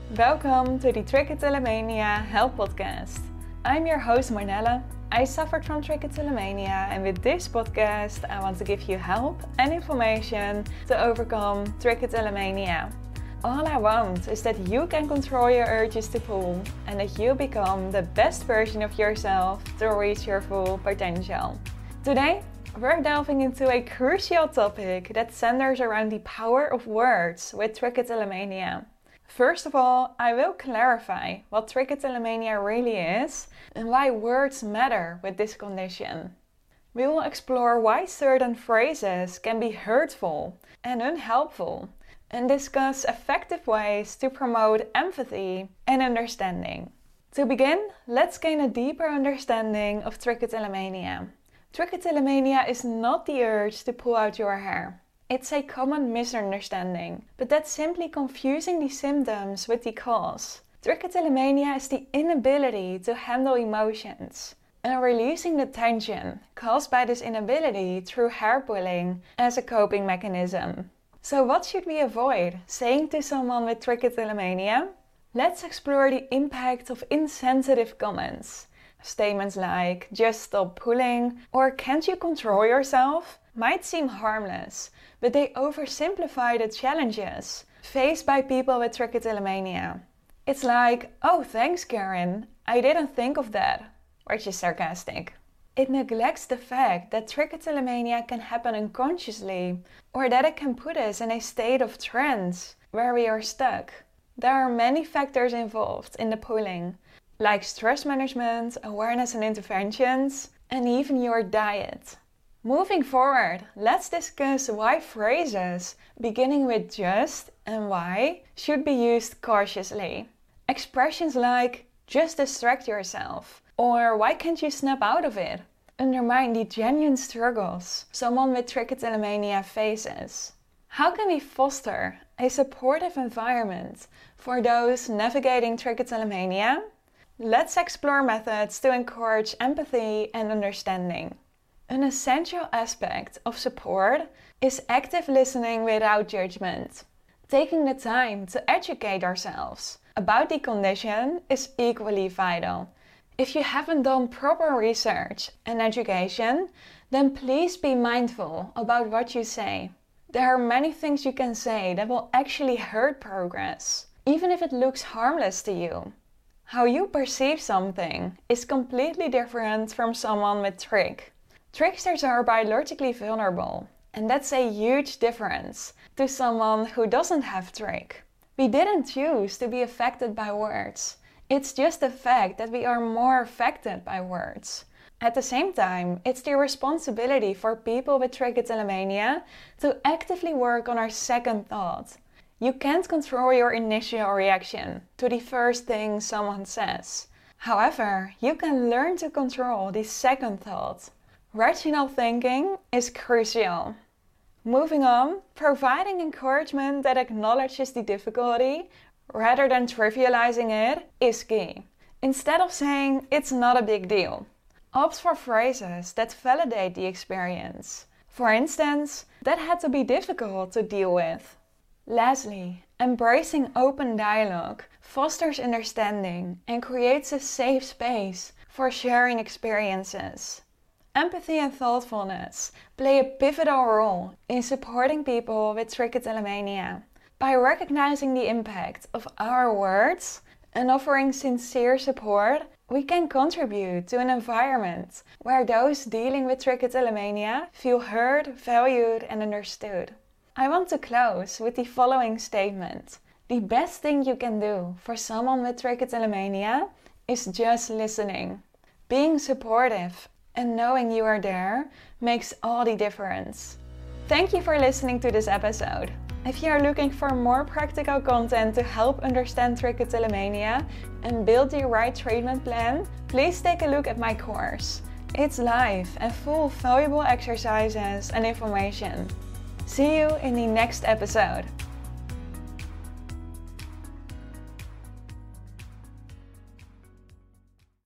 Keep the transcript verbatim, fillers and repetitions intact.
Welcome to the Trichotillomania Health Podcast. I'm your host Marnelle. I suffered from trichotillomania, and with this podcast I want to give you help and information to overcome trichotillomania. All I want is that you can control your urges to pull and that you become the best version of yourself to reach your full potential. Today we're delving into a crucial topic that centers around the power of words with trichotillomania. First of all, I will clarify what trichotillomania really is and why words matter with this condition. We will explore why certain phrases can be hurtful and unhelpful and discuss effective ways to promote empathy and understanding. To begin, let's gain a deeper understanding of trichotillomania. Trichotillomania is not the urge to pull out your hair. It's a common misunderstanding, but that's simply confusing the symptoms with the cause. Trichotillomania is the inability to handle emotions and releasing the tension caused by this inability through hair pulling as a coping mechanism. So what should we avoid saying to someone with trichotillomania? Let's explore the impact of insensitive comments. Statements like, just stop pulling, or can't you control yourself, might seem harmless, but they oversimplify the challenges faced by people with trichotillomania. It's like, oh thanks Karen, I didn't think of that, which is sarcastic. It neglects the fact that trichotillomania can happen unconsciously, or that it can put us in a state of trance where we are stuck. There are many factors involved in the pulling, like stress management, awareness and interventions, and even your diet. Moving forward, let's discuss why phrases beginning with just and why should be used cautiously. Expressions like, just distract yourself, or why can't you snap out of it, undermine the genuine struggles someone with trichotillomania faces. How can we foster a supportive environment for those navigating trichotillomania? Let's explore methods to encourage empathy and understanding. An essential aspect of support is active listening without judgment. Taking the time to educate ourselves about the condition is equally vital. If you haven't done proper research and education, then please be mindful about what you say. There are many things you can say that will actually hurt progress, even if it looks harmless to you. How you perceive something is completely different from someone with trich. Trichsters are biologically vulnerable, and that's a huge difference to someone who doesn't have trich. We didn't choose to be affected by words. It's just the fact that we are more affected by words. At the same time, it's the responsibility for people with trichotillomania to actively work on our second thought. You can't control your initial reaction to the first thing someone says. However, you can learn to control the second thought. Rational thinking is crucial. Moving on, providing encouragement that acknowledges the difficulty rather than trivializing it is key. Instead of saying it's not a big deal, opt for phrases that validate the experience. For instance, that had to be difficult to deal with. Lastly, embracing open dialogue fosters understanding and creates a safe space for sharing experiences. Empathy and thoughtfulness play a pivotal role in supporting people with trichotillomania. By recognizing the impact of our words and offering sincere support, we can contribute to an environment where those dealing with trichotillomania feel heard, valued, and understood. I want to close with the following statement. The best thing you can do for someone with trichotillomania is just listening. Being supportive and knowing you are there makes all the difference. Thank you for listening to this episode. If you are looking for more practical content to help understand trichotillomania and build the right treatment plan, please take a look at my course. It's live and full of valuable exercises and information. See you in the next episode.